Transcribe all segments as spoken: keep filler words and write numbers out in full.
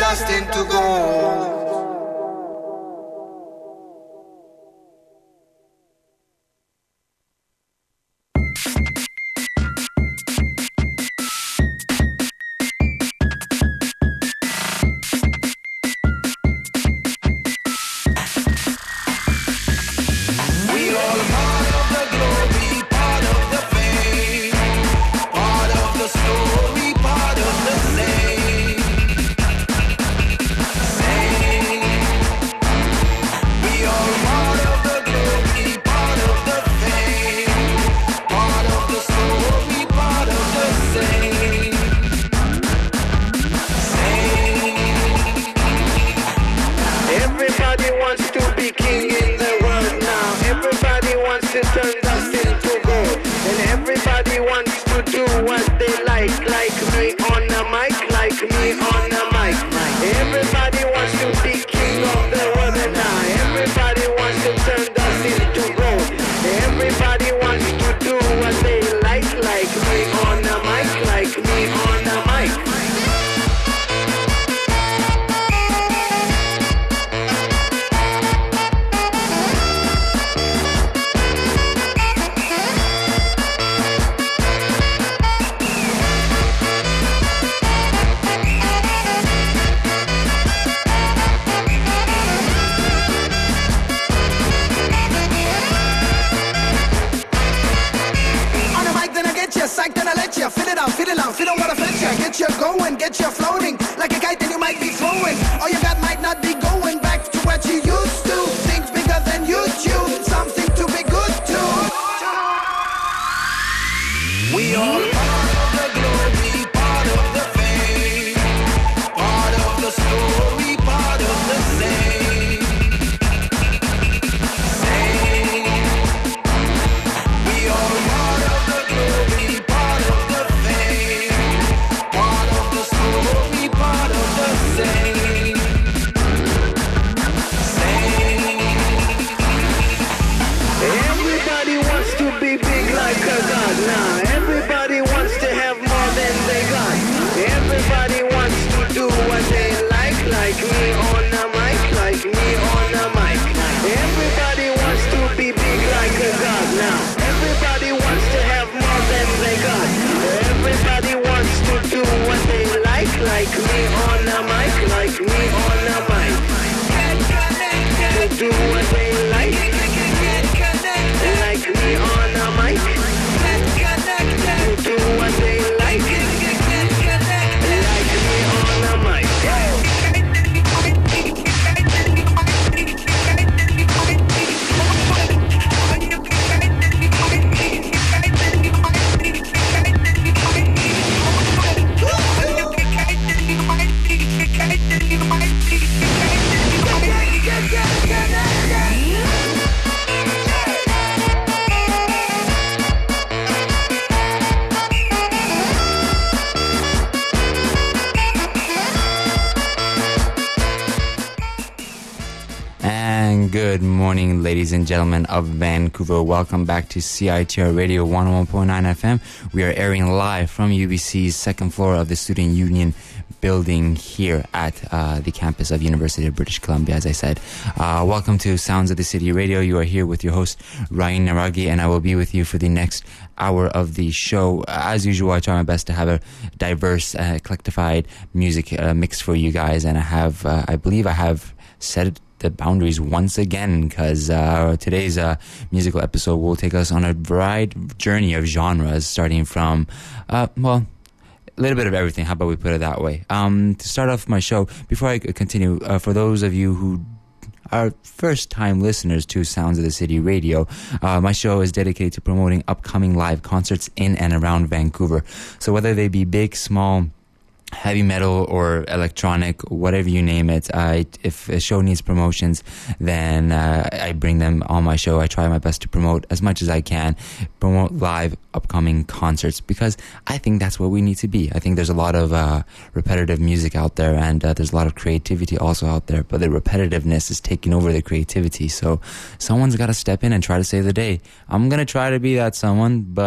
destined to go. Good morning, ladies and gentlemen of Vancouver. Welcome back to C I T R Radio one oh one point nine F M. We are airing live from U B C's second floor of the Student Union building here at uh, the campus of University of British Columbia, as I said. Uh, welcome to Sounds of the City Radio. You are here with your host, Ryan Naragi, and I will be with you for the next hour of the show. As usual, I try my best to have a diverse, uh, eclectified music uh, mix for you guys, and I have, uh, I believe I have said the boundaries once again, because uh, today's uh, musical episode will take us on a wide journey of genres, starting from, uh, well, a little bit of everything. How about we put it that way? Um, to start off my show, before I continue, uh, for those of you who are first-time listeners to Sounds of the City Radio, uh, my show is dedicated to promoting upcoming live concerts in and around Vancouver. So whether they be big, small, heavy metal or electronic, whatever you name it, I, if a show needs promotions, then uh, I bring them on my show. I try my best to promote as much as I can, promote live upcoming concerts, because I think that's where we need to be. I think there's a lot of uh, repetitive music out there, and uh, there's a lot of creativity also out there, but the repetitiveness is taking over the creativity. So someone's got to step in and try to save the day. I'm going to try to be that someone, but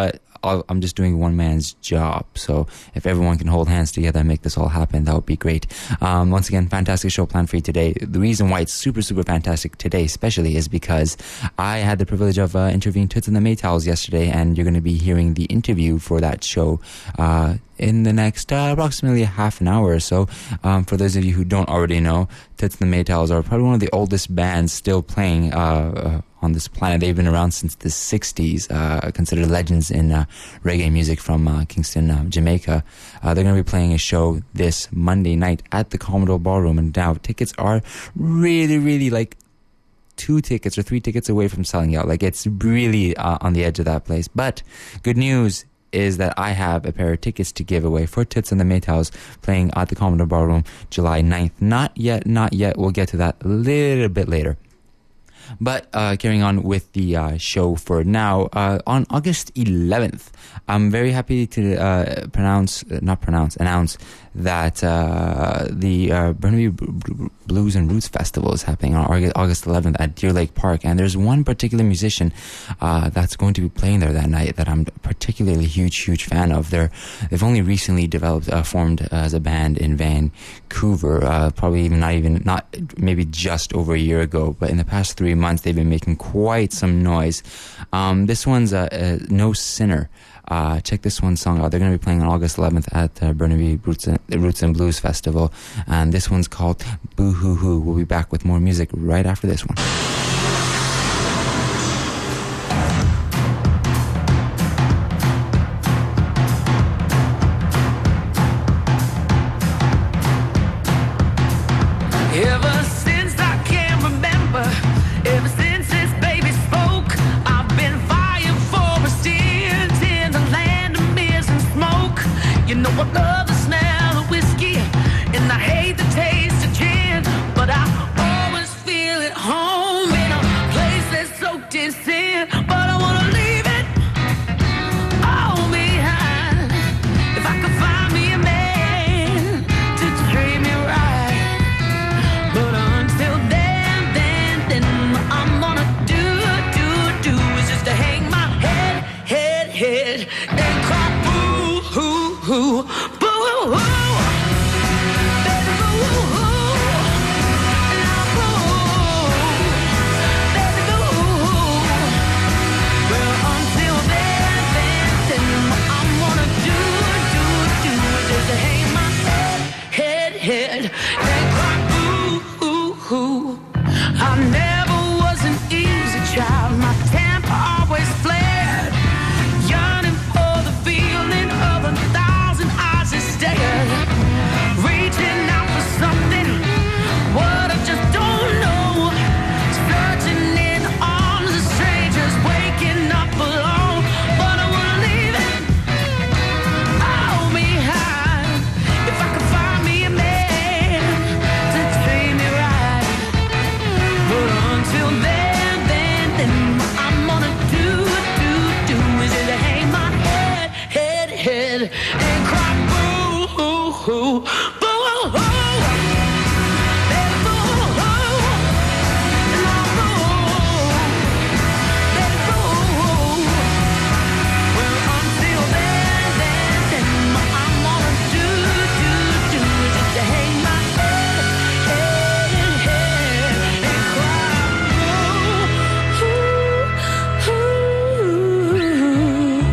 I'll, I'm just doing one man's job. So if everyone can hold hands together and make this all happen, that would be great. Um, once again, fantastic show planned for you today. The reason why it's super, super fantastic today especially is because I had the privilege of uh, interviewing Toots and the Maytals yesterday, and you're going to be hearing the interview for that show uh, in the next uh, approximately half an hour or so. Um, for those of you who don't already know, Toots and the Maytals are probably one of the oldest bands still playing uh, uh, on this planet. They've been around since the sixties, uh, considered legends in uh, reggae music from uh, Kingston, uh, Jamaica. Uh, they're going to be playing a show this Monday night at the Commodore Ballroom, and now tickets are really, really like two tickets or three tickets away from selling out. Like, it's really uh, on the edge of that place. But good news is that I have a pair of tickets to give away for Toots and the Maytals playing at the Commodore Ballroom July ninth. Not yet, not yet. We'll get to that a little bit later. But uh, carrying on with the uh, show for now, uh, on August eleventh, I'm very happy to uh, pronounce, uh, not pronounce, announce that uh, the uh, Burnaby Blues and Roots Festival is happening on August eleventh at Deer Lake Park. And there's one particular musician uh, that's going to be playing there that night that I'm particularly huge, huge fan of. They're, they've only recently developed, uh, formed as a band in Vancouver, uh, probably even not even, not maybe just over a year ago, but in the past three months they've been making quite some noise. Um, this one's uh, uh, No Sinner. Uh, check this one song out. They're going to be playing on August eleventh at uh, Burnaby Roots and, Roots and Blues Festival, and this one's called Boo Hoo Hoo. We'll be back with more music right after this one. Ever since I can remember, ever since this baby spoke, I've been vying for a stint in the land of mist and smoke. You know I love the smell of whiskey, and I hate the taste of gin, but I always feel at home in a place that's soaked in sin. But I wanna leave it all behind. If I could find me a man to treat me right. But until then, then, then I'm gonna do, do, do is just to hang my head, head, head and cry boo, hoo, hoo, boo, hoo, baby, boo, hoo, now boo, baby, boo. Well, until then, then, then I'm gonna do, do, do is just to hang my head, head, head and cry boo, hoo, hoo. I never was an easy child. My temper always flared, yearning for the feeling of a thousand eyes that stared, reaching out for something, what I just don't know, searching in the arms of strangers, waking up alone. But I wanna leave it all behind. If I could find me a man to treat me right. But until then, then, then I'm gonna do, do, do is just to hang my head, head, head and cry boo, hoo, hoo, boo, hoo, baby, boo, hoo, now boo, baby, boo. Well, until then, then, then I'm gonna do, do, do is just to hang my head, head, head and cry boo, hoo, hoo.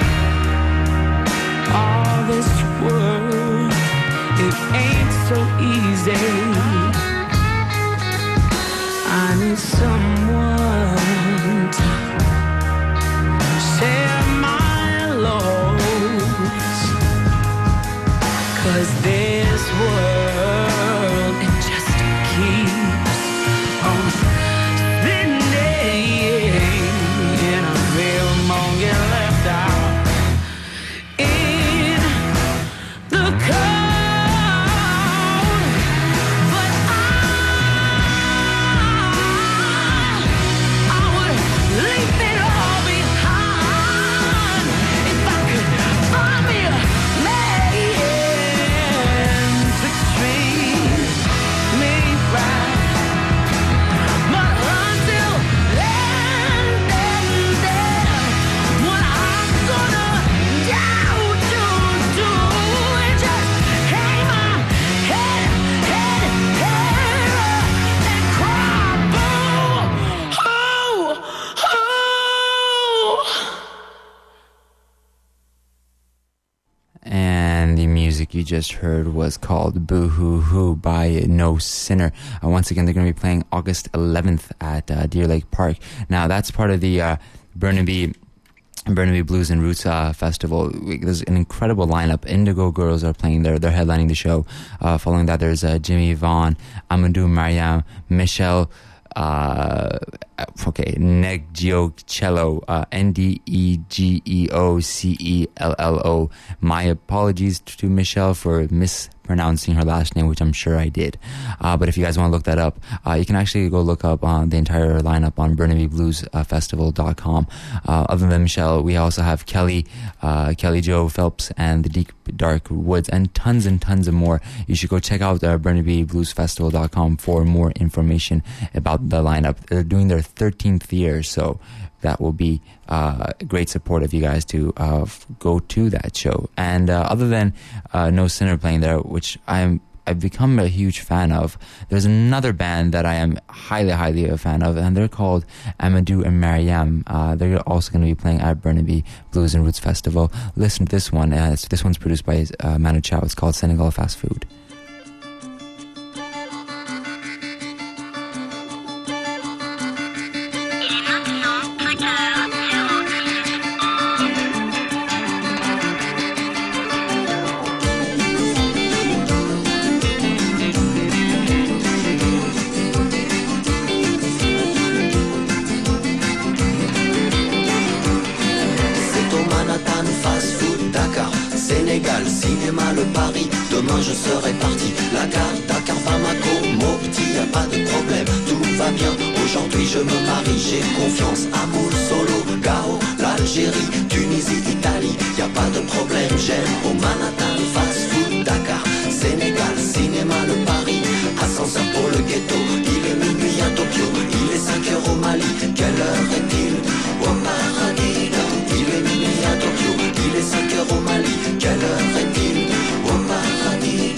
All this world, it ain't so easy. I need someone to share my loads, 'cause this world, it just keeps on spinning, and I feel I'm get left out in the cold. But I you just heard was called Boo Hoo Hoo by No Sinner. Uh, once again, they're going to be playing August eleventh at uh, Deer Lake Park. Now, that's part of the uh, Burnaby Burnaby Blues and Roots uh, Festival. There's an incredible lineup. Indigo Girls are playing there. They're headlining the show. Uh, following that, there's uh, Jimmy Vaughn, Amadou Mariam, Michelle, uh, okay, Negiocello, uh, N D E G E O C E L L O. My apologies to Michelle for mispronouncing her last name, which I'm sure I did. Uh, but if you guys want to look that up, uh, you can actually go look up uh, the entire lineup on burnaby blues festival dot com. Uh, other than Michelle, we also have Kelly, uh, Kelly Joe Phelps, and the Deep Dark Woods, and tons and tons of more. You should go check out uh, burnaby blues festival dot com for more information about the lineup. They're doing their thirteenth year, so that will be uh, great support of you guys to uh, f- go to that show. And uh, other than uh, No Sinner playing there, which I'm I've become a huge fan of, there's another band that I am highly, highly a fan of, and they're called Amadou and Mariam. Uh, they're also going to be playing at Burnaby Blues and Roots Festival. Listen to this one. Uh, it's, this one's produced by uh, Manu Chao. It's called Senegal Fast Food. Cinéma, le Paris, demain je serai parti. La gare, Dakar, Bamako, Mopti, y a pas de problème, tout va bien. Aujourd'hui je me marie, j'ai confiance. Amour, Solo, Gao, l'Algérie, Tunisie, Italie, y a pas de problème. J'aime au Manhattan, fast food, Dakar, Sénégal, cinéma, le Paris. Ascenseur pour le ghetto, il est minuit à Tokyo, il est cinq heures au Mali. Quelle heure est-il? Au paradis, il est minuit à Tokyo, il est cinq heures au Mali. Quelle heure est-il? Au paradis.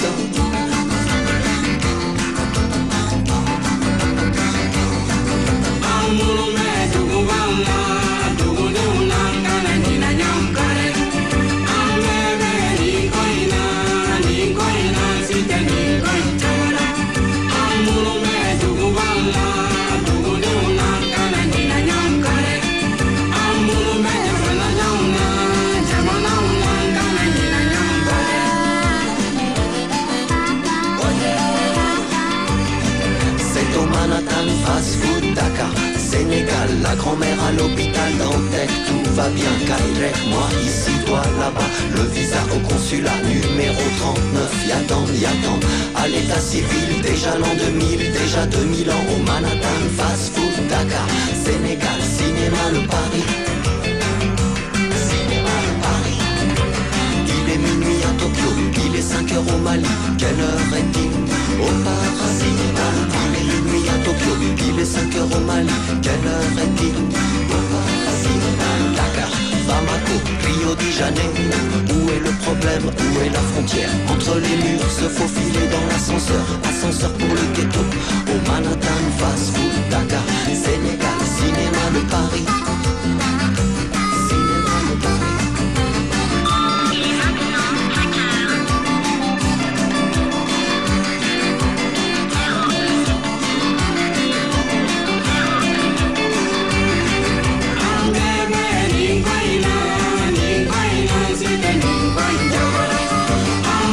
Fast food, Dakar, Sénégal, la grand-mère à l'hôpital Dantec, tout va bien, Kairek, moi ici, toi là-bas, le visa au consulat numéro trente-neuf, y'attendent, y'attendent, à l'état civil, déjà l'an deux mille, déjà deux mille ans, au Manhattan, fast food, Dakar, Sénégal, cinéma, le Paris, cinéma, le Paris, il est minuit à Tokyo, il est cinq heures au Mali, quelle heure est-il? Au paradis, il est minuit à Tokyo, il est cinq heures au Mali, quelle heure est-il? Au paradis, Dakar, Bamako, Rio de Janeiro, où est le problème, où est la frontière? Entre les murs, se faufiler dans l'ascenseur, ascenseur pour le ghetto, au Manhattan, fast food, Dakar, Sénégal, cinéma, le Paris.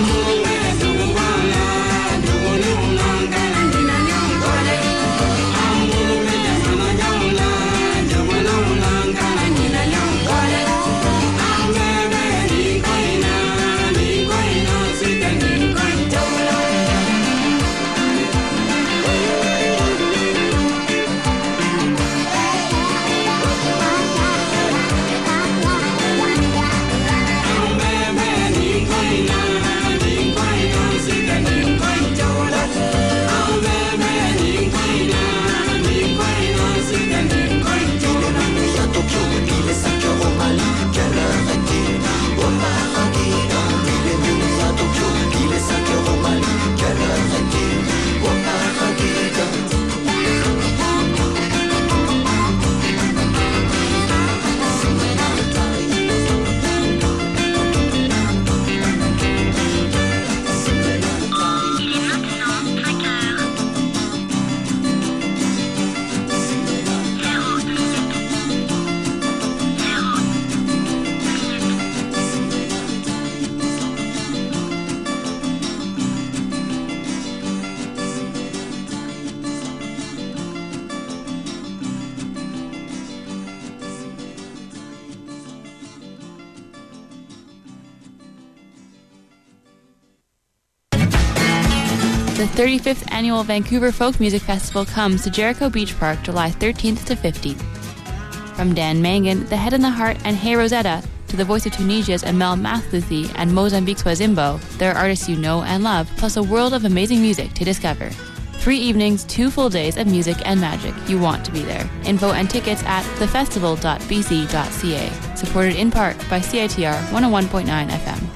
I'm The thirty-fifth Annual Vancouver Folk Music Festival comes to Jericho Beach Park July thirteenth to fifteenth. From Dan Mangan, The Head and the Heart, and Hey Rosetta, to the voice of Tunisia's Amel Mathlouthi and Mozambique's Wazimbo, there are artists you know and love, plus a world of amazing music to discover. Three evenings, two full days of music and magic. You want to be there. Info and tickets at the festival dot b c dot c a. Supported in part by C I T R one oh one point nine F M.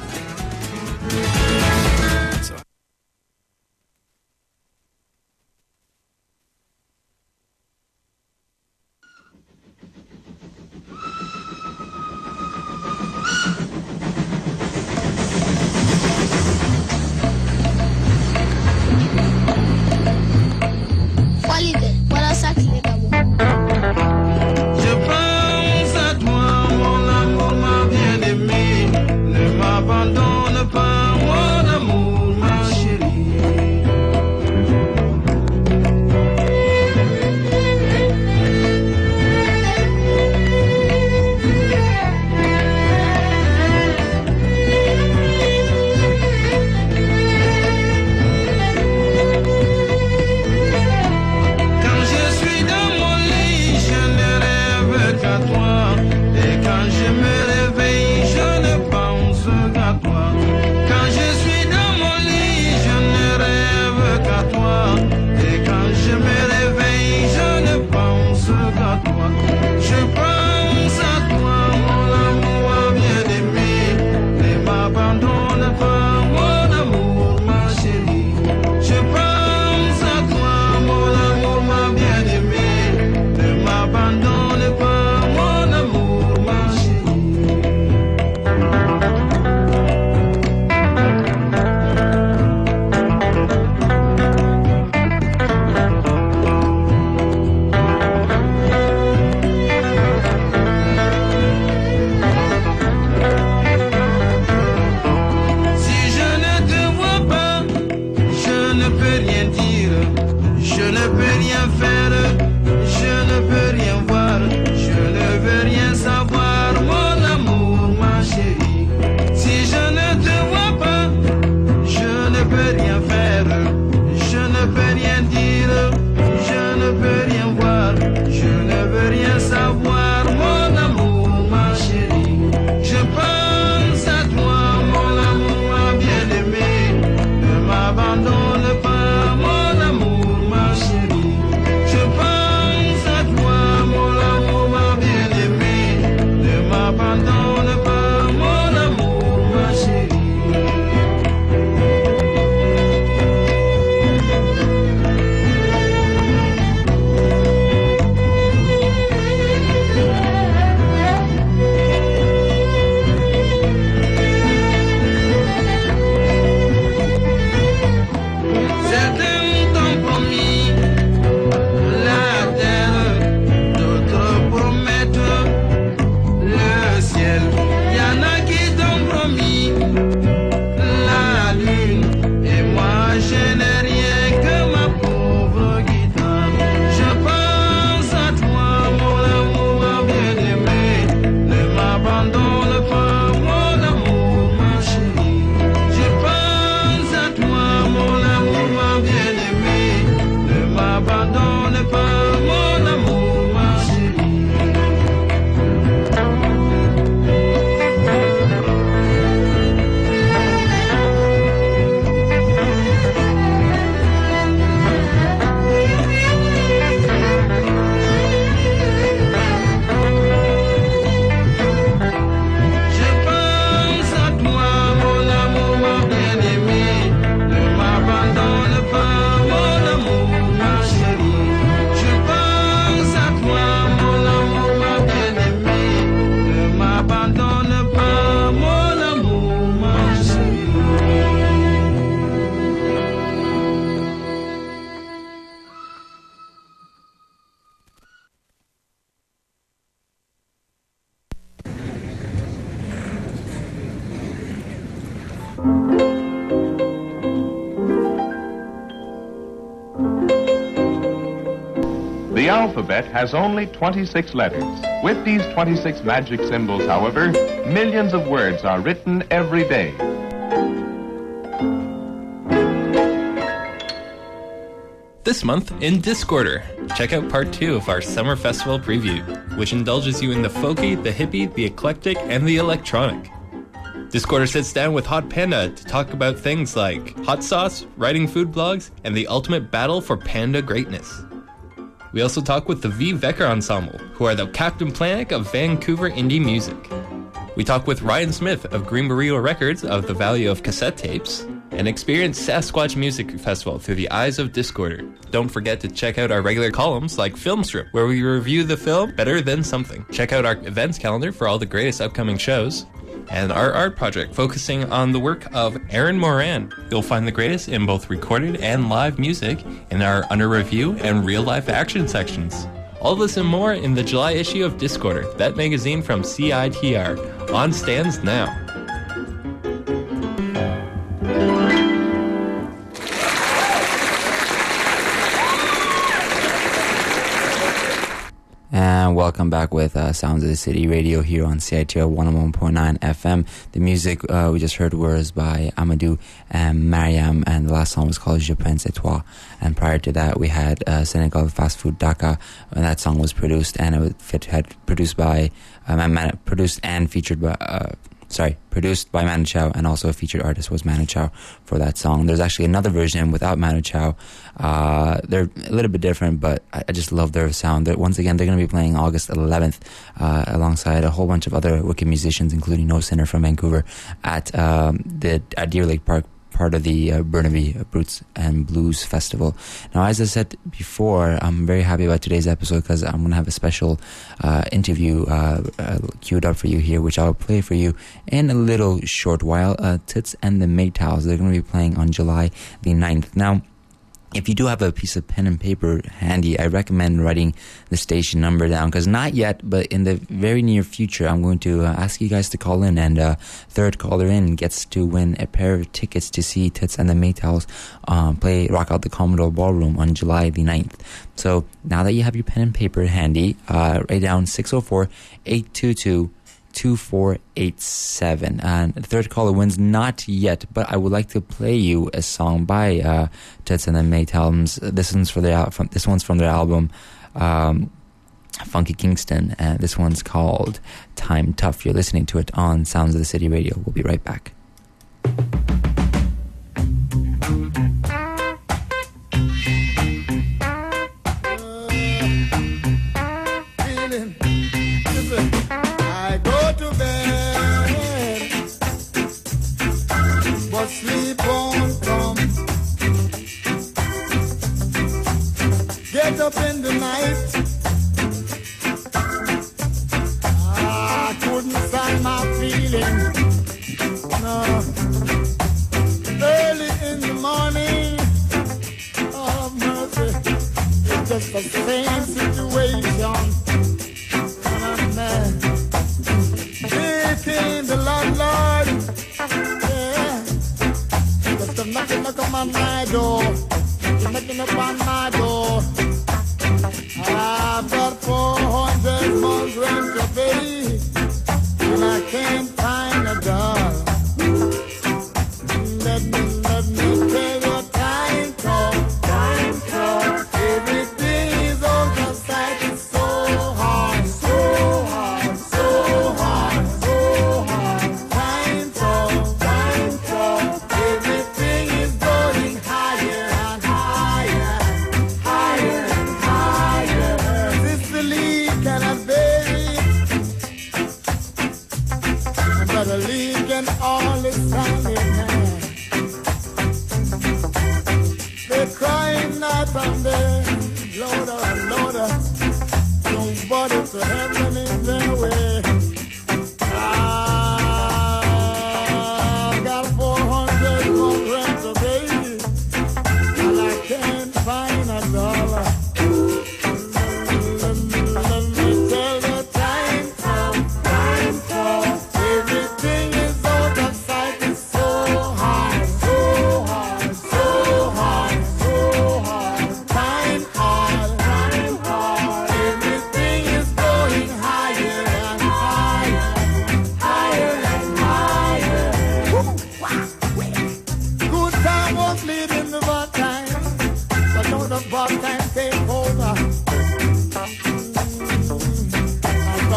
The alphabet has only twenty-six letters. With these twenty-six magic symbols, however, millions of words are written every day. this month in Discorder. Check out part two of our summer festival preview, which indulges you in the folky, the hippie, the eclectic, and the electronic. Discorder sits down with Hot Panda to talk about things like hot sauce, writing food blogs, and the ultimate battle for panda greatness. We also talk with the V. Vecker Ensemble, who are the Captain Planet of Vancouver indie music. We talk with Ryan Smith of Green Burrito Records of the Value of Cassette Tapes, and experience Sasquatch Music Festival through the eyes of Discorder. Don't forget to check out our regular columns like Film Strip, where we review the film Better Than Something. Check out our events calendar for all the greatest upcoming shows, and our art project focusing on the work of Aaron Moran. You'll find the greatest in both recorded and live music in our Under Review and Real Life Action sections. All this and more in the July issue of Discorder, that magazine from C I T R. On stands now. And welcome back with uh, Sounds of the City Radio here on C I T R one oh one point nine F M. The music uh, we just heard was by Amadou and Mariam, and the last song was called Je pense à toi. And prior to that, we had uh, Senegal Fast Food Daka, and that song was produced and it was had produced by um, man, produced and featured by. Uh, Sorry, produced by Manu Chao, and also a featured artist was Manu Chao for that song. There's actually another version without Manu Chao. Uh, they're a little bit different, but I, I just love their sound. They're, once again, they're going to be playing August eleventh uh, alongside a whole bunch of other wicked musicians, including No Sinner from Vancouver, at um, the at Deer Lake Park, part of the uh, Burnaby Roots and Blues Festival. Now, as I said before, I'm very happy about today's episode because I'm going to have a special uh, interview uh, uh, queued up for you here, which I'll play for you in a little short while. Uh, Tits and the Maytals, they're going to be playing on July the ninth. Now, if you do have a piece of pen and paper handy, I recommend writing the station number down, because not yet, but in the very near future, I'm going to uh, ask you guys to call in, and uh, third caller in gets to win a pair of tickets to see Tits and the Maytals um, play Rock Out the Commodore Ballroom on July the ninth. So now that you have your pen and paper handy, uh, write down six oh four, eight two two, two four eight seven, and the third caller wins not yet, but I would like to play you a song by uh, Tits and the Maytals. This one's for their from, this one's from their album um, Funky Kingston, and this one's called Time Tough. You're listening to it on Sounds of the City Radio. We'll be right back. Up in the night, I couldn't stand my feeling. No, early in the morning, oh mercy, it's just the same situation. And I'm here came the landlord, yeah, just a knocking knock on my door, knocking up on my door. I've got four hundred months rent to pay, and I can't find a dollar. Let me, let me tell you, time comes, time comes. Everything is on the side. It's so hard, so hard, so hard, so hard. Time comes, time comes. Everything is going higher and higher, higher and higher. Sicily cannot bear it, but a leak and all is standing hand. They're crying night and day, louder and louder. Nobody to help them in their way. I've got four hundred more rent to pay, and I can't find a dollar. Let me, let me tell you, time comes, time comes. Everything is out of sight. It's so hard, so hard, so hard, so hard. Time hard, time hard. Everything is going higher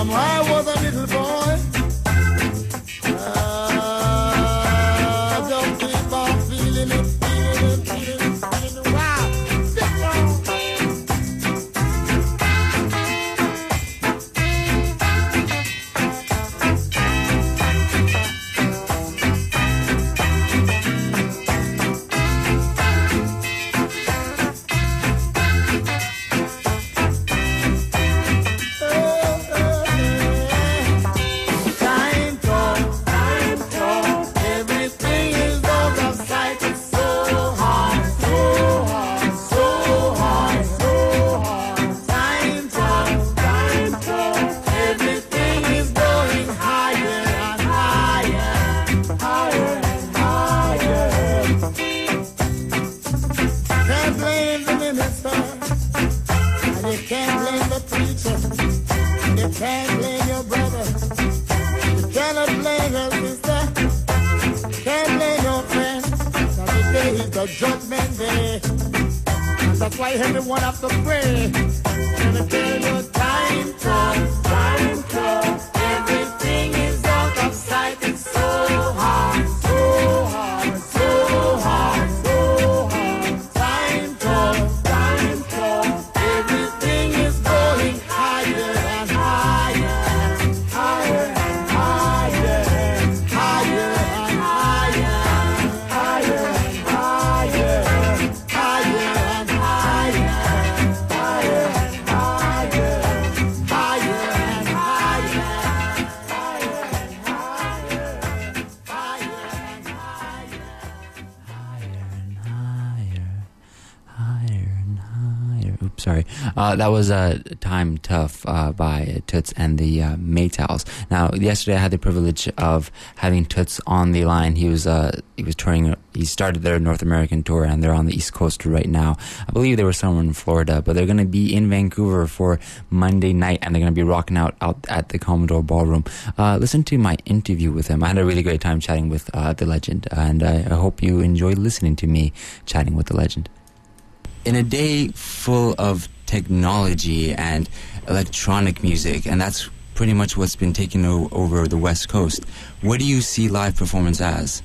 From when I was a little boy, uh, just keep on feeling it, feeling it, feeling it, feeling it. Wow, different. Time goes, time goes. Everything is out of sight. It's so hard, so hard, so hard, so hard. Time goes, time goes. Everything is going higher and higher, higher and higher. Can't blame the minister, and you can't blame the preacher. You can't blame your brother. You cannot blame your sister. Can't blame your friend. Now today is the judgment day. And that's why everyone have to pray. And I tell you, time comes, time comes. Everything is out of sight. It's so hard, so hard, so hard, so hard. Time comes, time comes. Everything is going higher and higher, higher and higher, higher and higher, higher and higher, higher and higher, higher and higher, higher and higher, higher and higher, higher and higher. Higher and higher. Oops, sorry. Uh, that was uh, Time Tough uh, by Toots and the uh, Maytals. Now, yesterday I had the privilege of having Toots on the line. He was uh, he was touring. He started their North American tour, and they're on the East Coast right now. I believe they were somewhere in Florida, but they're going to be in Vancouver for Monday night, and they're going to be rocking out out at the Commodore Ballroom. Uh, listen to my interview with him. I had a really great time chatting with uh, the legend, and I, I hope you enjoyed listening to me chatting with the legend. In a day full of technology and electronic music, and that's pretty much what's been taking o- over the West Coast, what do you see live performance as?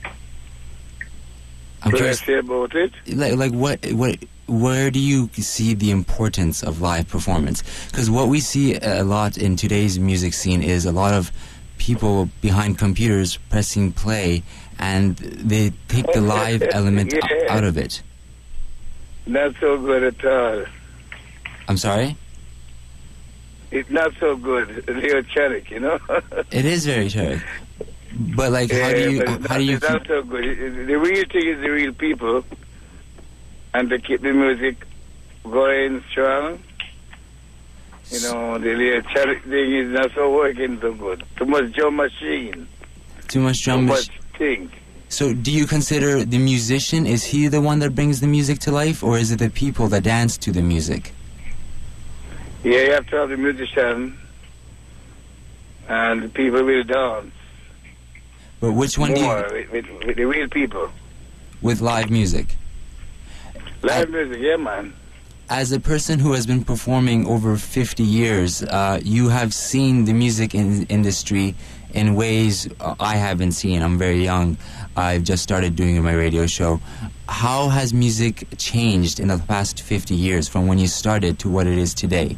I'm What I curious, say about it? like, like what, what, where do you see the importance of live performance? Because what we see a lot in today's music scene is a lot of people behind computers pressing play, and they take the live element Yeah. o- out of it. Not so good at all. I'm sorry? It's not so good. Electronic, you know? It is very true. But like, how do Yeah, you, but it's how not, do you it's keep, not so good. It- it- The real thing is the real people, and to keep the music going strong. You know, the electronic thing is not so working so good. Too much drum machine. too much Too drum much mach- thing. So do you consider the musician, is he the one that brings the music to life, or is it the people that dance to the music? Yeah, you have to have the musician, and the people will dance But which one do more you, with, with, with the real people. with live music? Live music, yeah, man. As a person who has been performing over fifty years, uh, you have seen the music in- industry in ways uh, I haven't seen. I'm very young. I've just started doing my radio show. How has music changed in the past fifty years from when you started to what it is today?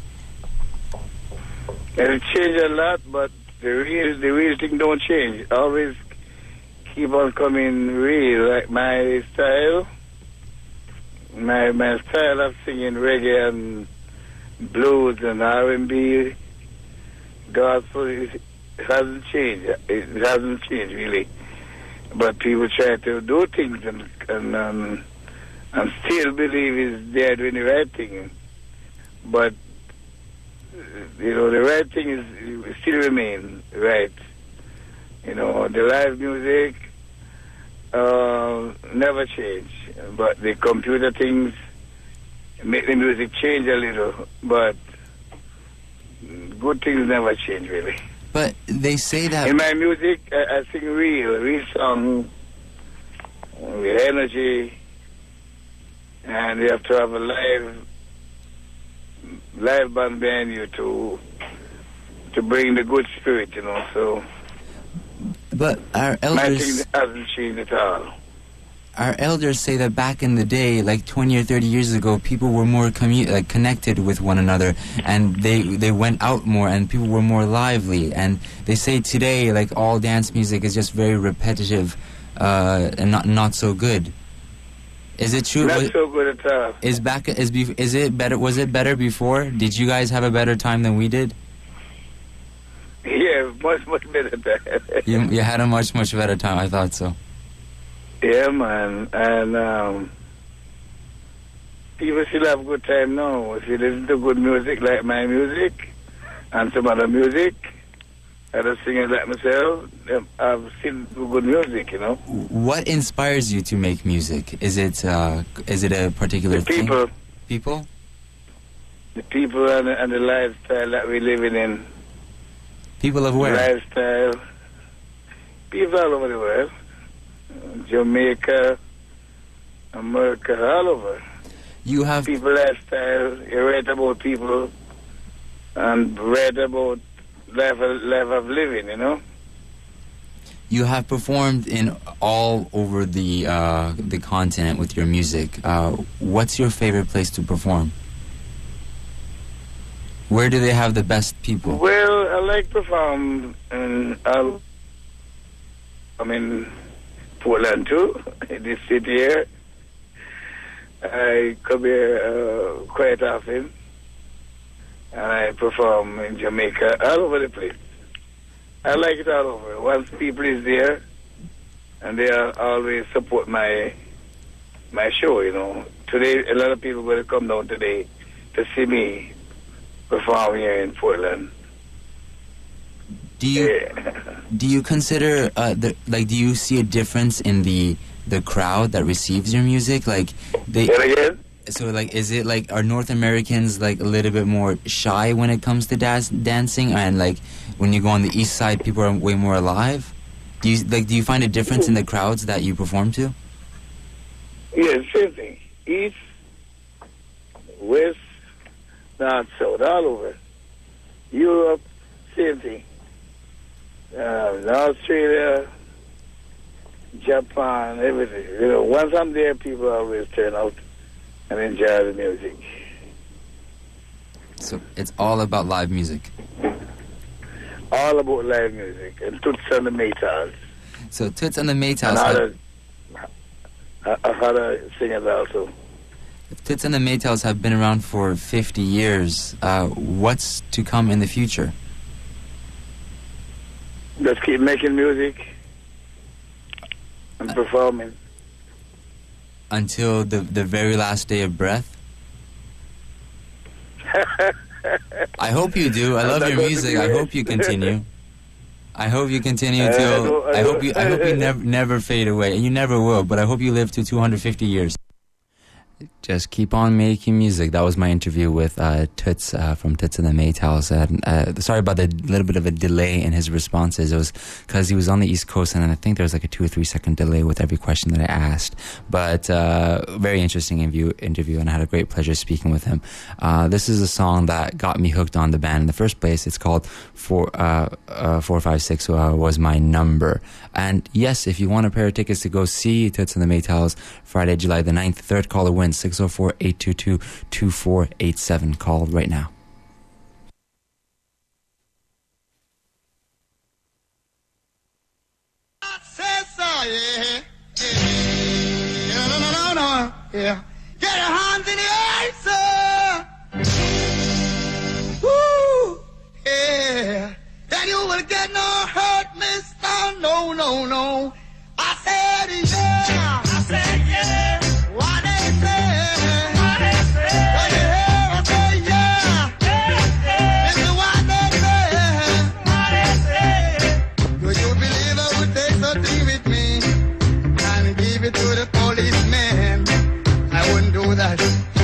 It changed a lot, but the real, the real thing don't change. Always keep on coming real. Like my style, my my style of singing reggae and blues and R and B, gospel, it hasn't changed. It hasn't changed really. But people try to do things and and um, and still believe is they're doing the right thing. But you know, the right thing is still remain right. You know, the live music uh, never change, but the computer things make the music change a little. But good things never change, really. But they say that... In my music, I, I sing real, real song with energy, and you have to have a live live band behind you to to bring the good spirit, you know. So But our my thing elders, hasn't changed at all. our elders say that back in the day, like twenty or thirty years ago, people were more commu- like connected with one another, and they they went out more, and people were more lively. And they say today, like all dance music is just very repetitive, uh, and not not so good. Is it true? Not Was- so good at all. Is back is be, is it better? Was it better before? Did you guys have a better time than we did? Yeah, much, much better than that. You, you had a much much better time. I thought so. Yeah, man. And um, people still have a good time now. If you listen to good music like my music and some other music, other singers like myself, um, I've still do good music, you know. What inspires you to make music? Is it uh, is it a particular The people, thing? People. the people and the, and the lifestyle that we're living in. People of where? Lifestyle. People all over the world. Jamaica, America, all over. You have People lifestyle. You read about people and read about life, life of living, you know. you have performed in all over the uh, the continent with your music. Uh, what's your favorite place to perform? Where do they have the best people? Well, I like to perform in, uh, I'm in Portland too, in this city here. I come here uh, quite often, and I perform in Jamaica, all over the place. I like it all over. Once people is there, and they are always support my my show, you know. Today, a lot of people will come down today to see me perform here in Portland. Do you Yeah. do you consider uh, the, like do you see a difference in the the crowd that receives your music? Like they Say it again? so like is it like are North Americans like a little bit more shy when it comes to dance, dancing, and like when you go on the east side people are way more alive? Do you like do you find a difference in the crowds that you perform to? Yeah, same thing. East, west, north, south, all over. Europe, same thing. Um, Australia, Japan, everything. You know, once I'm there, people always turn out and enjoy the music. So it's all about live music. All about live music and Toots and the Maytals. So Toots and the And Maytals other, have, uh, other singers also. Toots and the Maytals have been around for fifty years. Uh, what's to come in the future? Just keep making music and performing. Until the the very last day of breath? I hope you do. I I'm love not your going to music. do I it. hope you continue. I hope you continue Uh, I till. don't- I I hope don't- you. I hope you never never fade away, and you never will. But I hope you live to two hundred fifty years. Just keep on making music. That was my interview with uh, Toots uh, from Toots and the Maytals. And, uh, sorry about the little bit of a delay in his responses. It was because he was on the East Coast, and I think there was like a two or three second delay with every question that I asked. But uh, very interesting interview, interview, and I had a great pleasure speaking with him. Uh, this is a song that got me hooked on the band in the first place. It's called Four uh, uh, Four Five Six uh, Was My Number. And yes, if you want a pair of tickets to go see Toots and the Maytals Friday, July the ninth, third caller wins six oh four, eight two two, two four eight seven. Call right now. Say so, yeah. Yeah, no, no, no, no, yeah. Get your hands in the air, sir. Woo, yeah. Then you will get no hurt, mister. No, no, no. I said, yeah. I said, yeah. What they say. What they say. What you hear, I say, yeah. This is what they say. What they say. Do you believe I would take something with me and give it to the policeman? I wouldn't do that.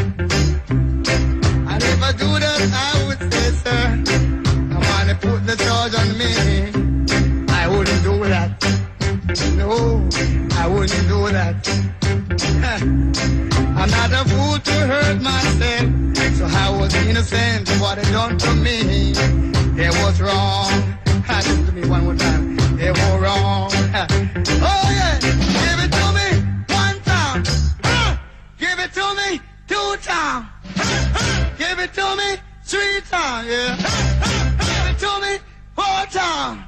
And if I do that, I would say, sir, I want to put the charge on me. I wouldn't do that. No, I wouldn't do that. I'm not a fool to hurt myself, so I was innocent of what they done to me. There was was wrong. Listen to me one more time. It was wrong. Oh yeah, give it to me one time. Uh, give it to me two times. Give it to me three times. Yeah. Give it to me four times.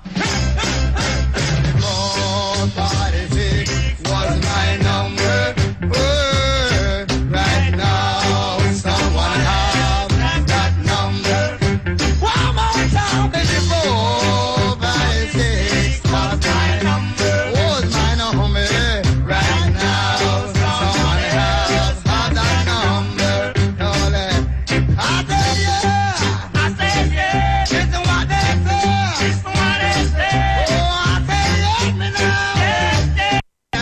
Four, five, six was my number. Oh, right now, someone has that number. One more time, baby. Four, five, six was my number. Was my number. Right now, someone has that number. Oh, I said yeah. I said yeah. Listen what they say. Listen what they say. Oh, I said yeah, me now. Yeah, yeah.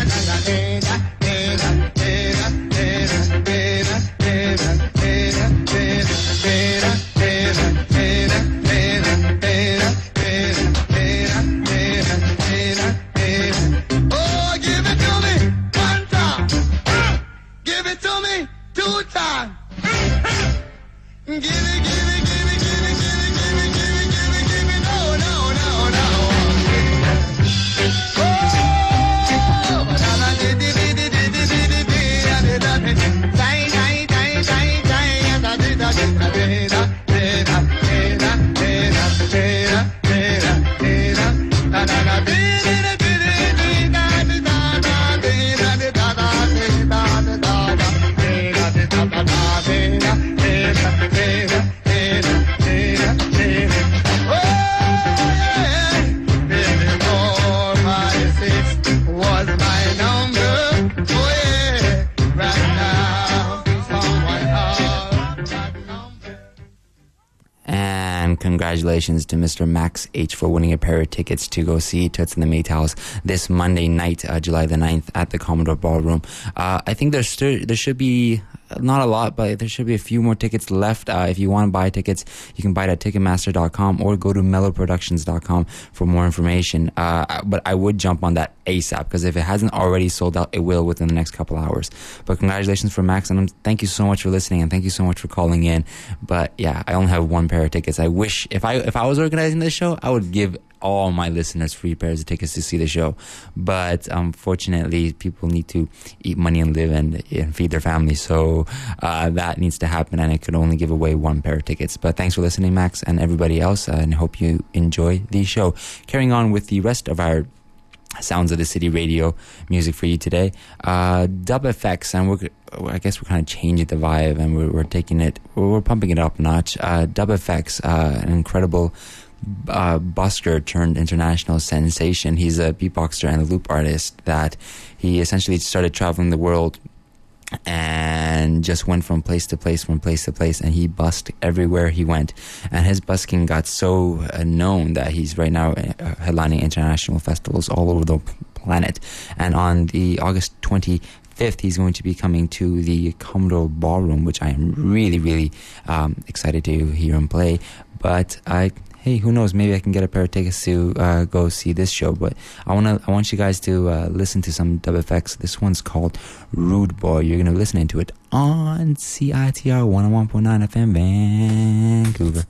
Oh, give it to me one time. Give it to me two times. Give it, give it, give it, give it, give it, give it, give it, give it, give it. No, no, no, no. Oh, banana, di, di, di, di, di, di, di, di, di, da, da, da, die, die, die, die, die, da, di, da, di, da, di, da, di, da, di, da, di, da, di, da, di, da, di, da, da, da, da, di, di, da, di, di, di, da, di, da, da, di, da, di, da, da, di, da, di, da, da, di, da, di, da, da, da, di, da. And congratulations to Mister Max H for winning a pair of tickets to go see Toots and the Maytals this Monday night, uh, July the ninth, at the Commodore Ballroom. Uh, I think there's still, there should be not a lot, but there should be a few more tickets left. Uh, if you want to buy tickets, you can buy it at Ticketmaster dot com or go to mellow productions dot com for more information. Uh, but I would jump on that ASAP, because if it hasn't already sold out, it will within the next couple hours. But congratulations for Max, and thank you so much for listening, and thank you so much for calling in. But yeah, I only have one pair of tickets. I wish if I if I was organizing this show, I would give all my listeners free pairs of tickets to see the show. But unfortunately, people need to eat money and live and, and feed their families. So uh, that needs to happen, and I could only give away one pair of tickets. But thanks for listening, Max, and everybody else, uh, and hope you enjoy the show. Carrying on with the rest of our Sounds of the City radio music for you today. Uh, Dub F X, and we're, I guess we're kind of changing the vibe, and we're, we're taking it, we're, we're pumping it up a notch. Uh, Dub F X, uh, an incredible uh, busker turned international sensation. He's a beatboxer and a loop artist that he essentially started traveling the world and just went from place to place, from place to place, and he busked everywhere he went. And his busking got so uh, known that he's right now uh, headlining international festivals all over the planet. And on the August twenty-fifth, he's going to be coming to the Commodore Ballroom, which I am really, really um, excited to hear him play. But I... Hey, who knows? Maybe I can get a pair of tickets to uh, go see this show. But I want to, I want you guys to uh, listen to some Dub F X. This one's called Rude Boy. You're going to be listening to it on C I T R one oh one point nine F M Vancouver.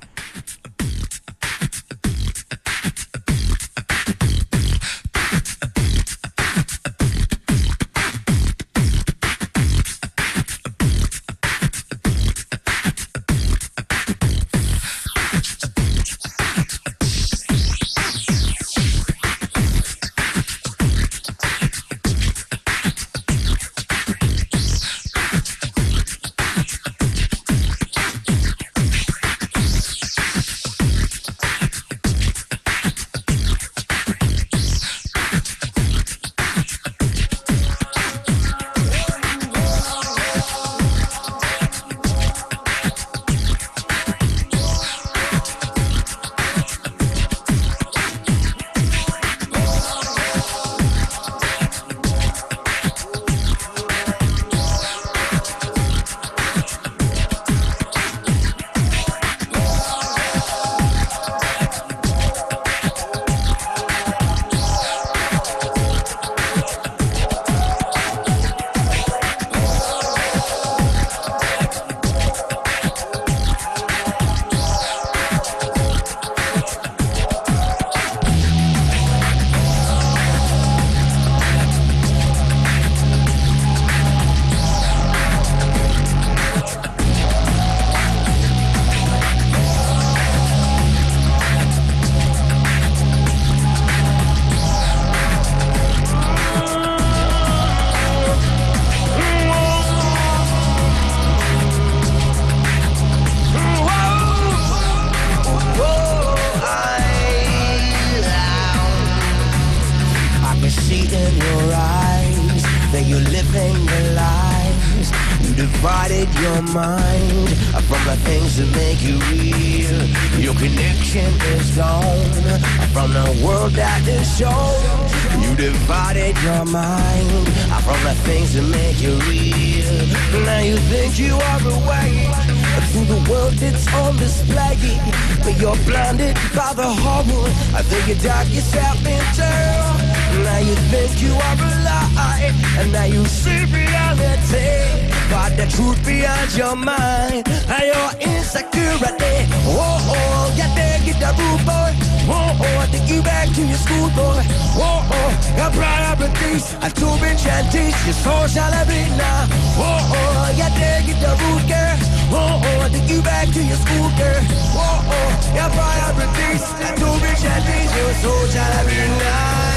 mind from the things that make you real. Your connection is gone from the world that is shown. You divided your mind from the things that make you real. Now you think you are awake to the world that's on display, but you're blinded by the horror. I think you dug yourself in jail. Now you think you are alive, and now you see reality. But the truth behind your mind and your insecurity. Oh, oh, you think it's the rude boy. Oh, oh, take you back to your school boy. Oh, oh, your priorities are too rich and teach your social every now. Oh, oh, you think it's the rude girl. Oh, oh, take you back to your school girl. Oh, oh, your priorities are too rich and teach your social every night.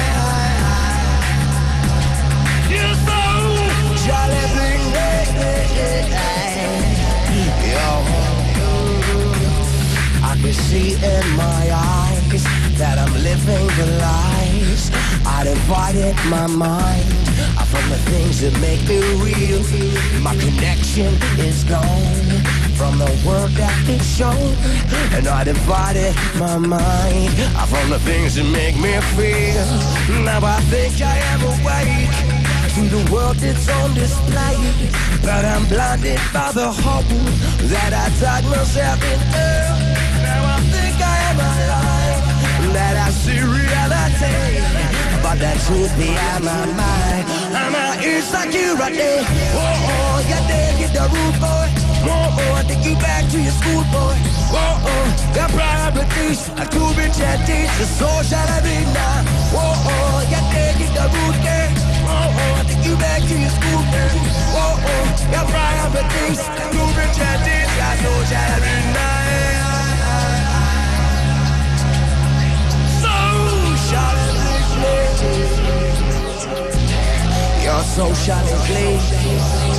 You're so jolly every Yo, I can see in my eyes that I'm living the lies. I divided my mind from the things that make me real. My connection is gone from the world that is shown. And I divided my mind from the things that make me feel. Now I think I am awake to the world that's on display, but I'm blinded by the hope that I dug myself in hell. Now I think I am alive, that I see reality, but the truth behind my mind, I'm an insecurity. Oh, oh, you did get the rude boy. Oh, oh, take you back to your school boy. Oh, oh, your priorities are too rich and teach the social every night. Oh, oh, you did get the rude girl. Oh, oh, take you back to your school girl. Oh, oh, your priorities are too rich and teach the social every night. You're socially clean.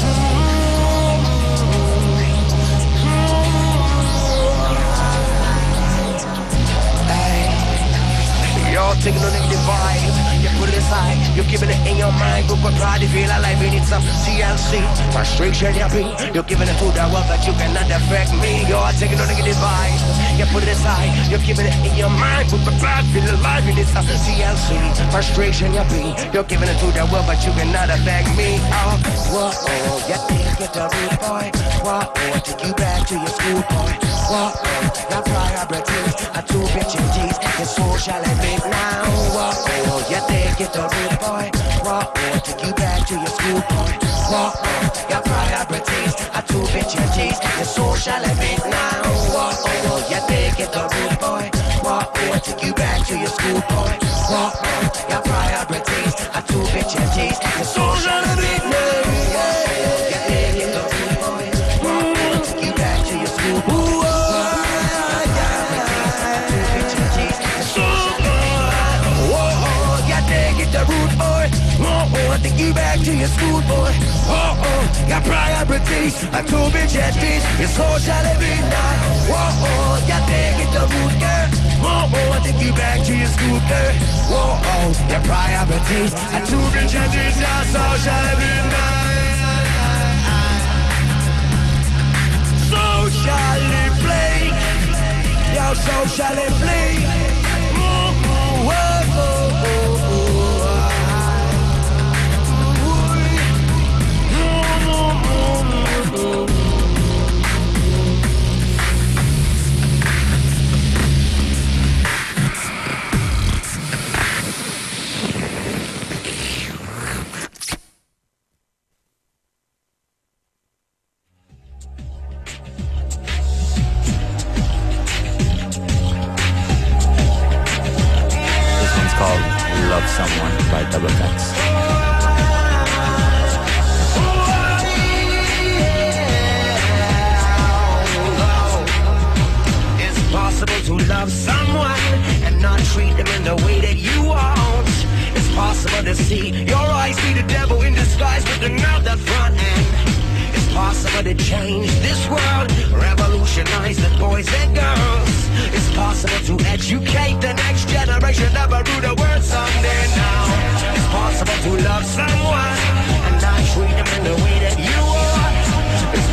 You're taking a negative vibe, you put it aside, you're keeping it in your mind. Go for pride, you feel alive, you need some C L C. Frustration, you're being, you're giving it to the world, but you cannot affect me. You're taking a negative vibe, you put it aside, you're keeping it in your mind. Go for pride, feel alive, you need some C L C. Frustration, you're being, you're giving it to the world, but you cannot affect me. Oh, whoa, oh, you think you're the rude boy. Whoa, oh, take you back to your school boy. Whoa, oh, your priorities are too rich and tease. Your social and now, whoa, oh, you think you're the rude boy. Whoa, oh, take you back to your school boy. Whoa, oh, your priorities are too rich and tease. Your social and now, whoa, oh, you think you're the rude boy. Whoa, oh, take you back to your school boy. Whoa, oh, your priorities are too rich and tease. Your social and now, you think you're the rude boy. Whoa, oh, take you back to your school boy. Rude boy, oh oh, take you back to your school boy. Oh oh, your priorities are too rich and teach. Your social every night. Oh oh, you take it the rude girl. Oh oh, take you back to your school girl. Oh oh, your priorities are too rich and teach. Your social every night. Socially play. Your socially play. Oh oh, oh oh, oh. Love Someone by Double X. It's possible to love someone and not treat them in the way that you want. It's possible to see your eyes be the devil in disguise with another front end. It's possible to change this world, revolutionize the boys and girls. It's possible to educate the next generation, never rule the world someday now. It's possible to love someone and not treat them in the way that you want. It's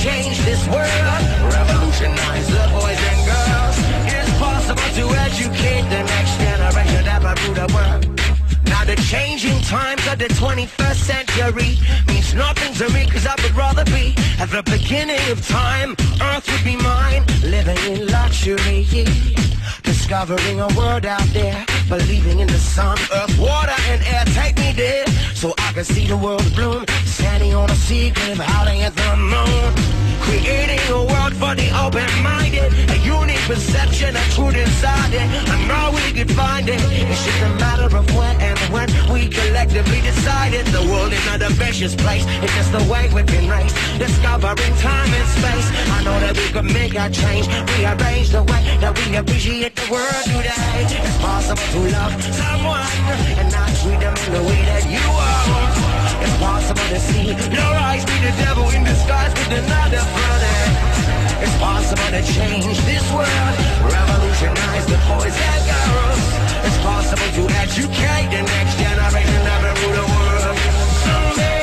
change this world, revolutionize the boys and girls. It's possible to educate the next generation that will rule the world. Now the changing times of the twenty-first century means nothing to me, cause I would rather be at the beginning of time. Earth would be mine, living in luxury, discovering a world out there, believing in the sun, earth, water, and air. Take me there, so I can see the world bloom, standing on a sea cliff, howling at the moon. Creating a world for the open-minded, a unique perception of truth inside it. I know we could find it. It's just a matter of when and when we collectively decided. The world is not a vicious place, it's just the way we've been raised, discovering time and space. I know that we could make a change, rearrange the way that we appreciate the world today. It's possible to love someone and not treat them in the way that you are. It's possible to see your eyes be the devil in disguise with another brother. It's possible to change this world, revolutionize the boys and girls. It's possible to educate the next generation that will rule the world someday.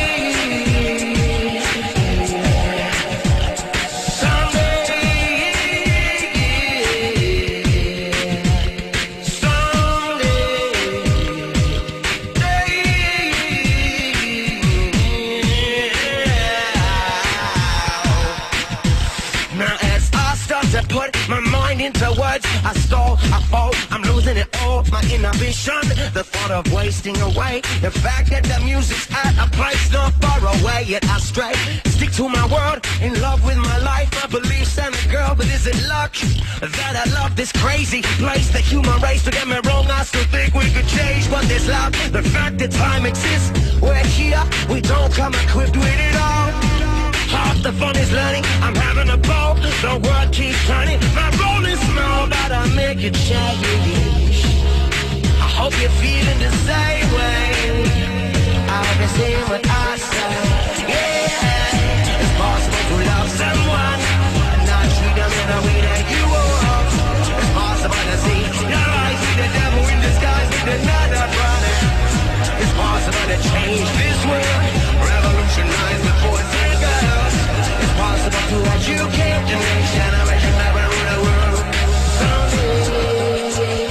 Put my mind into words, I stall, I fall, I'm losing it all, my inhibition, the thought of wasting away, the fact that the music's at a place not far away, yet I stray, stick to my word, in love with my life, my beliefs and a girl, but is it luck that I love this crazy place, the human race? Don't get me wrong, I still think we could change, but this love, the fact that time exists, we're here, we don't come equipped with it all. Half the fun is learning, I'm having a ball, the world keeps turning, my role is small, but I make it change. I hope you're feeling the same way, I hope you're saying what I say, yeah. It's possible to love someone, and not treat them in the way that you want. It's possible to see your eyes see the devil in disguise with another brother. It's possible to change this world, revolutionize the boys and girls. It's possible to educate the next generation that will rule the world someday.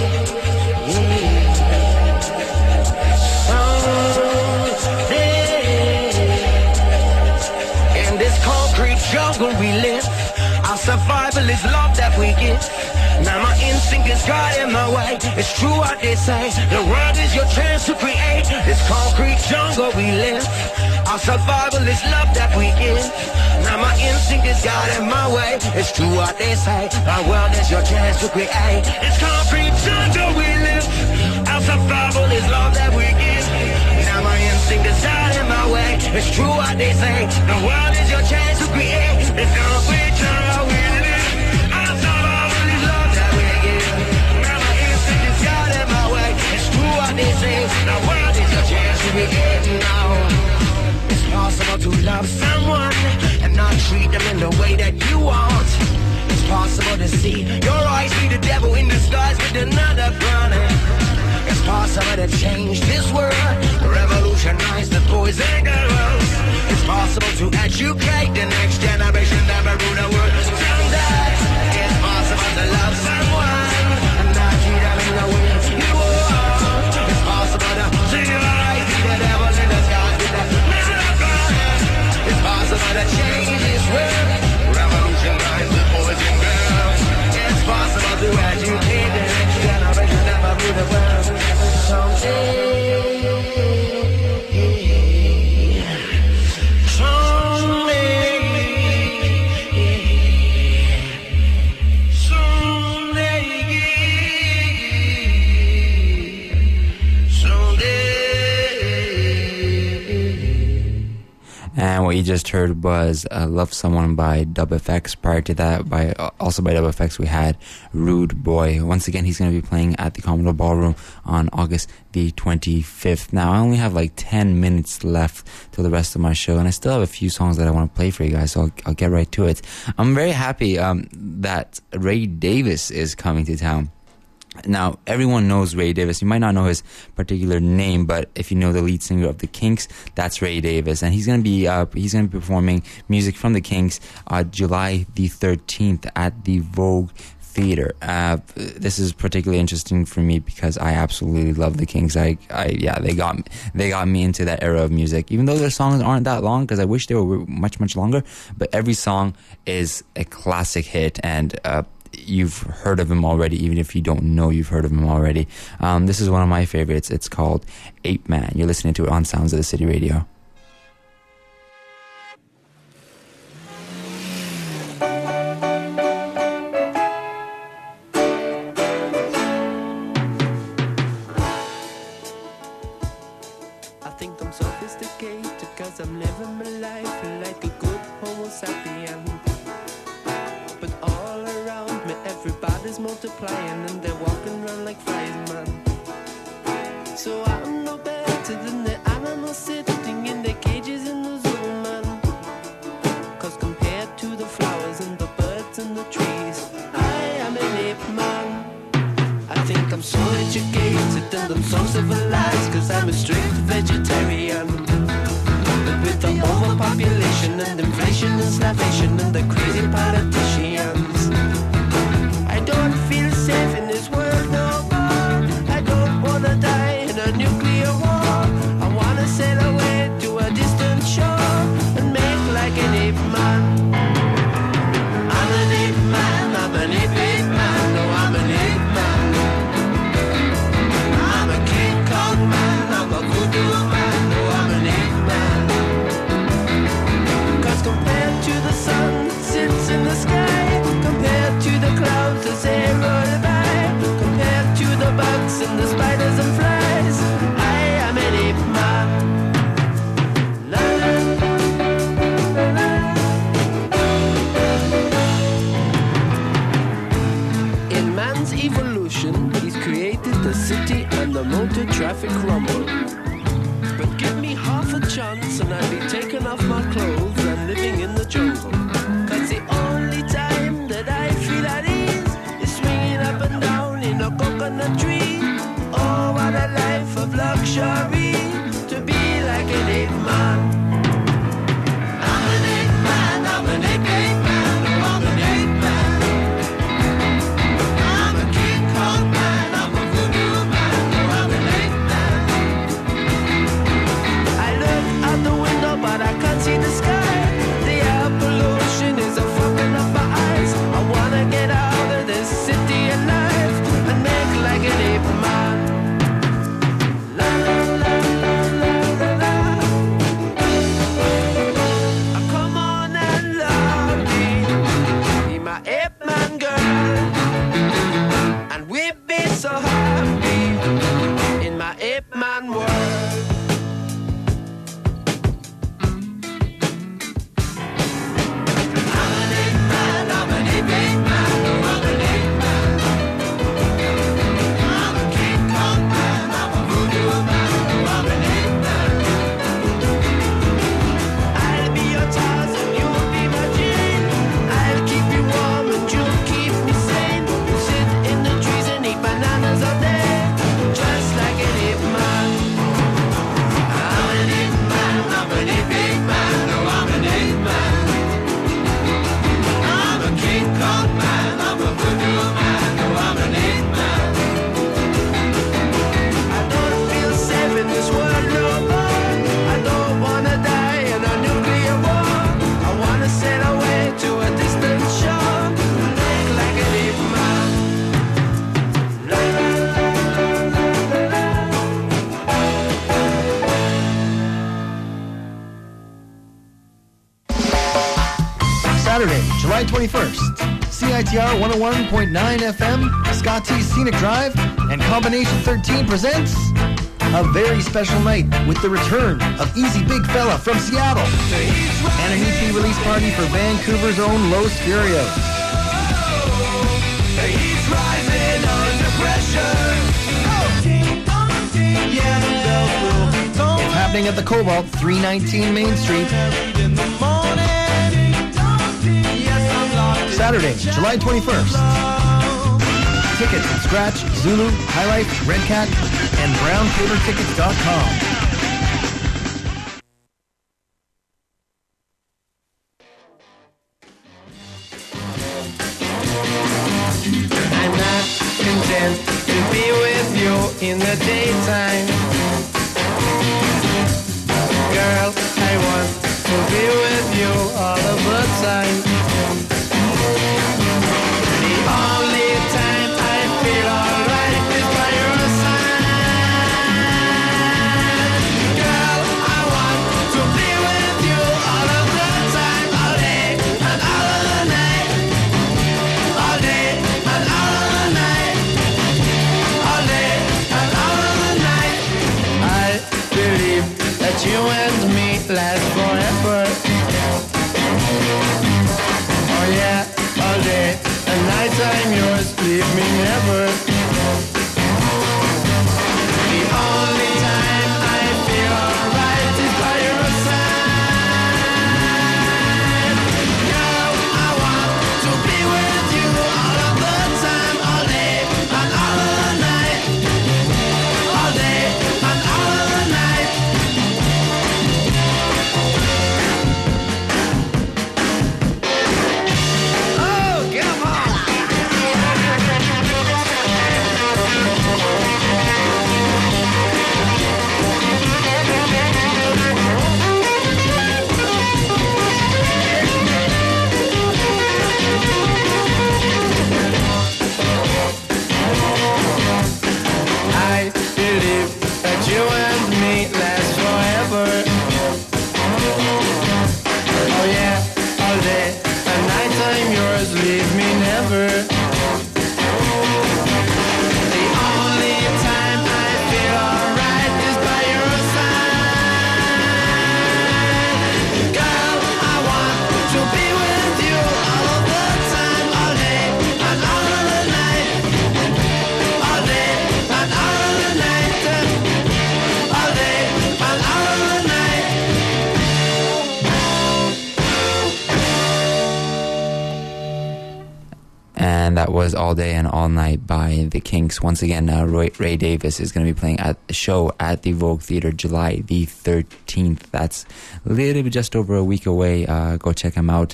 Someday. In this concrete jungle we live, our survival is love that we give. Now my instinct is guiding my way. It's true what they say, the world is your chance to create. This concrete jungle we live, our survival is love that we give. Now my instinct is guiding my way. It's true what they say, our world is your chance to create. This concrete jungle we live, our survival is love that we give. Now my instinct is guiding my way. It's true what they say, the world is your chance to create. This concrete jungle we live, our survival is love that we give. Now my instinct is guiding my way. It's true what they say, the world is your chance to create. Now it's possible to love someone and not treat them in the way that you want. It's possible to see your eyes be the devil in disguise with another brother. It's possible to change this world, revolutionize the boys and girls. It's possible to educate the next generation that will rule the world someday. It's possible to love someone and not treat them in the way you want. It's possible to see your eyes be the devil in disguise with another brother. It's possible to change this world, revolutionize the boys and girls. It's possible to educate the next generation that will rule the world someday. And what you just heard was uh, Love Someone by Dub F X. Prior to that, by uh, also by Dub F X, we had Rude Boy. Once again, he's going to be playing at the Commodore Ballroom on August the twenty-fifth. Now, I only have like ten minutes left till the rest of my show, and I still have a few songs that I want to play for you guys, so I'll, I'll get right to it. I'm very happy um, that Ray Davis is coming to town. Now, everyone knows Ray Davis. You might not know his particular name, but if you know the lead singer of the Kinks, that's Ray Davis. And he's going to be uh, he's going to be performing music from the Kinks uh, July the thirteenth at the Vogue Theater. Uh, this is particularly interesting for me because I absolutely love the Kinks. I, I, yeah, they got me, they got me into that era of music. Even though their songs aren't that long, because I wish they were much much longer. But every song is a classic hit, and uh, you've heard of him already, even if you don't know you've heard of him already. Um, this is one of my favorites. It's called Ape Man. You're listening to it on Sounds of the City Radio. I think I'm sophisticated cause I'm living my life like a good homo sapien. But all around me everybody's multiplying and they're walking around like flies, man. So I'm no better than the animals sitting in their cages in the zoo, man. Cause compared to the flowers and the birds and the trees, I am an ape man. I think I'm so educated and I'm so civilized cause I'm a strict vegetarian. But with the overpopulation and inflation and starvation and the crazy politicians, I don't feel safe in this world no more. I don't wanna die in a nuclear war. I wanna sail away to a distant shore and make like an ape man. I'm an ape man, I'm an ape ape man, no I'm an ape man. I'm a King Kong man, I'm a voodoo man, no I'm an ape man. Cause compared to the sun that sits in the sky, compared to the clouds as they roll by, compared to the bugs and the spiders and flies, I am an ape man. La la la la la. In man's evolution, he's created the city and the motor traffic rumble. But give me half a chance and I'll be taking off my clothes and living in the jungle. Cause the only time that I feel at ease is swinging up and down in a coconut tree. Oh, what a life of luxury to be like an ape man. I'm an ape man, I'm an ape ape man, no, I'm an ape man. I'm a King Kong man, I'm a voodoo man, no, I'm an ape man. I look out the window but I can't see the sky. The air pollution is a fucking up my eyes. I wanna get out of this city alive and make like an ape man. La la la la la la la. Come on and love me, be my ape man girl, and we'll be so happy in my ape man world. I'm an ape man, I'm an ape ape man, no I'm an ape man. I'm a King Kong man, I'm a voodoo man, no I'm an ape man. I'll be your Tarzan, you'll be my Jane. I'll keep you warm and you'll keep me sane. Sit in the trees and eat bananas all day, just like an ape man. I'm an ape man, I'm an ape ape man, no I'm an ape man. I'm a King Kong man, I'm a voodoo man, no I'm an ape man. I don't feel safe in this world no more. I don't wanna die in a nuclear war. I wanna sail away to a distant shore and make like an ape man. La la la la la la. Saturday, July twenty-first. C I T R one oh one point nine F M, Scotty's Scenic Drive, and Combination thirteen presents a very special night with the return of Easy Big Fella from Seattle and an E P release party for Vancouver's own Los Furios. He's rising under pressure. It's happening at the Cobalt, three nineteen Main Street. Saturday, July twenty-first. tickets at Scratch, Zulu, High Life, Red Cat, and brown paper tickets dot com. I'm not content to be with you in the daytime. Girl, I want to be with you all of the time. The only time I feel alright is by your side. Girl, I want to be with you all of the time, all day and all of the night. All day and all of the night. All day and all of the night. I believe that you and me last forever. Oh yeah, all day and night I'm yours, leave me never. The only time I feel alright is by your side. Girl, I want to be with you all of the time, all day and all of the night. All day and all of the night. Oh, come on! I believe that you and me last forever. Oh yeah, all day and night I'm yours, leave me never. The only time I feel alright is by your side. Girl, I want to be with you all of the time, all day and all of the night. All day and all of the night. All day and all of the night. And that was All Day and All Night by The Kinks. Once again, uh, Roy, Ray Davis is going to be playing at a show at the Vogue Theatre July the thirteenth. That's a little bit just over a week away. Uh, go check him out.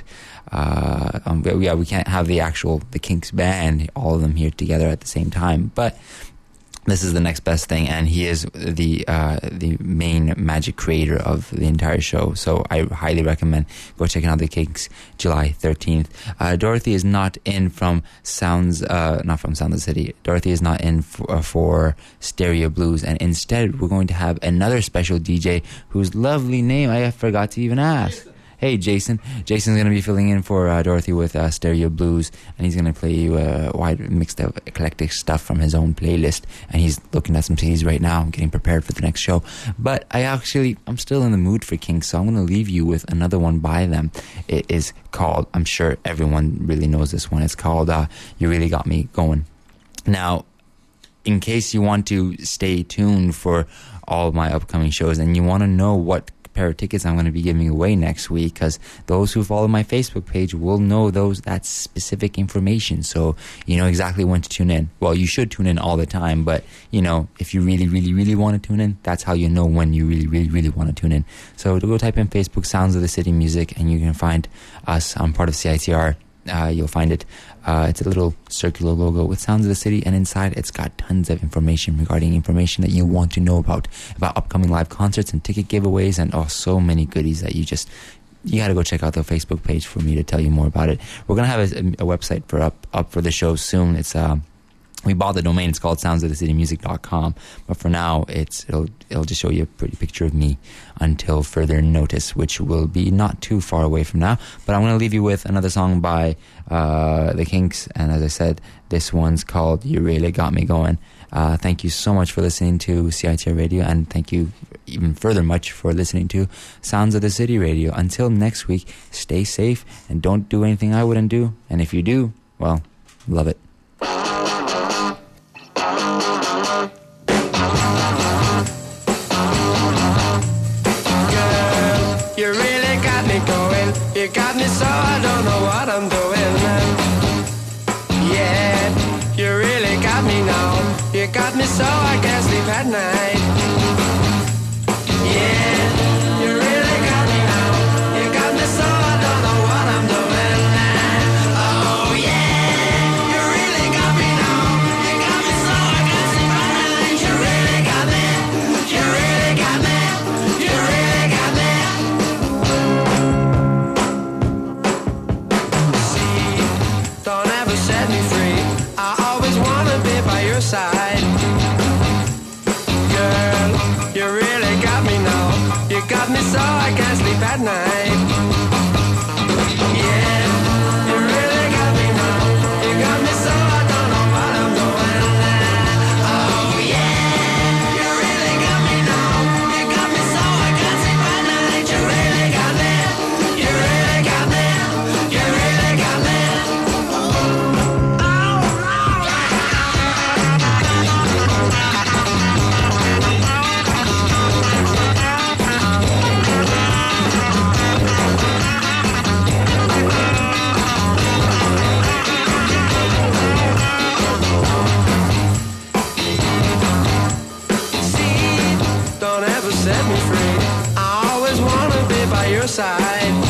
Uh, um, but yeah, we can't have the actual The Kinks band, all of them here together at the same time. But this is the next best thing, and he is the uh, the main magic creator of the entire show. So I highly recommend go checking out The Kinks July thirteenth. Uh, Dorothy is not in from Sounds, uh, not from Sound of the City. Dorothy is not in for, uh, for Stereo Blues, and instead we're going to have another special D J whose lovely name I forgot to even ask. Hey, Jason. Jason's going to be filling in for uh, Dorothy with uh, Stereo Blues, and he's going to play you a wide mix of eclectic stuff from his own playlist, and he's looking at some C Ds right now, getting prepared for the next show. But I actually, I'm still in the mood for Kinks, so I'm going to leave you with another one by them. It is called, I'm sure everyone really knows this one, it's called uh, You Really Got Me Going. Now, in case you want to stay tuned for all of my upcoming shows, and you want to know what pair of tickets I'm going to be giving away next week, because those who follow my Facebook page will know those that specific information, so you know exactly when to tune in. Well, you should tune in all the time, but you know, if you really really really want to tune in, that's how you know when you really really really want to tune in. So to go type in Facebook Sounds of the City Music, and you can find us. I'm part of C I T R. Uh, you'll find it. Uh, it's a little circular logo with Sounds of the City, and inside it's got tons of information regarding information that you want to know about, about upcoming live concerts and ticket giveaways, and oh, so many goodies that you just, you got to go check out the Facebook page for me to tell you more about it. We're going to have a, a website for up, up for the show soon. It's, uh, we bought the domain. It's called sounds of the city music dot com. But for now, it's it'll it'll just show you a pretty picture of me until further notice, which will be not too far away from now. But I'm going to leave you with another song by uh, The Kinks. And as I said, this one's called You Really Got Me Going. Uh, thank you so much for listening to C I T R Radio. And thank you even further much for listening to Sounds of the City Radio. Until next week, stay safe and don't do anything I wouldn't do. And if you do, well, love it. You really got me going. You got me so I don't know what I'm doing. Yeah, you really got You got me so I can't sleep at night. Yeah, you really got me now. You got me so I don't know what I'm doing now. Oh yeah, you really got me now. You got me so I can't sleep at night. You really got me. You really got me. You really got me. See, don't ever set me free. I always wanna be by your side. Girl, you really got me now. You got me so I can't sleep at night. Yeah, you really got me now. You got me so I don't know what I'm doing now. Oh yeah, you really got me now. You got me so I can't sleep at night. You really got me. You really got me. You really got me. Don't ever set me free. I always wanna be by your side.